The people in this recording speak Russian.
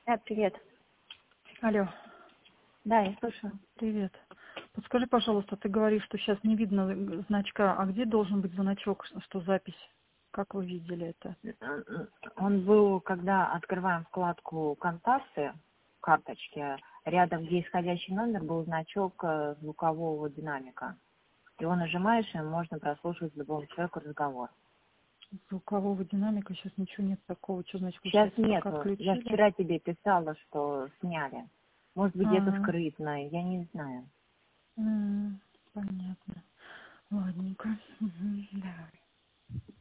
Да, привет. Алло, Да, я слушаю. привет. Подскажи, пожалуйста, ты говоришь, что сейчас не видно значка, а где должен быть значок, что запись? Как вы видели это? Он был, когда открываем вкладку «Контакты», карточки, рядом, где исходящий номер, был значок звукового динамика. Его нажимаешь, и можно прослушивать любому человеку разговор. Звукового динамика сейчас ничего нет такого. Что значит, вы Сейчас пока нету. Я отключили? вчера тебе писала, что сняли. Может быть, где-то Ага. скрытно, я не знаю. Понятно. Ладненько. Давай.